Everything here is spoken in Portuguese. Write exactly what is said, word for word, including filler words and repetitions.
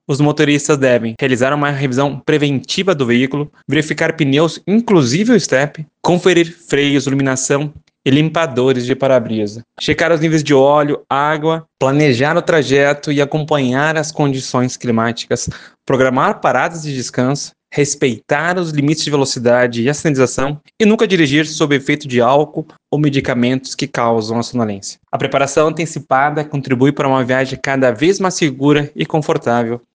Os motoristas devem realizar uma revisão preventiva do veículo, verificar pneus, inclusive o estepe, conferir freios, iluminação e limpadores de para-brisa, checar os níveis de óleo, água, planejar o trajeto e acompanhar as condições climáticas, programar paradas de descanso, respeitar os limites de velocidade e a sinalização e nunca dirigir sob efeito de álcool ou medicamentos que causam a sonolência. A preparação antecipada contribui para uma viagem cada vez mais segura e confortável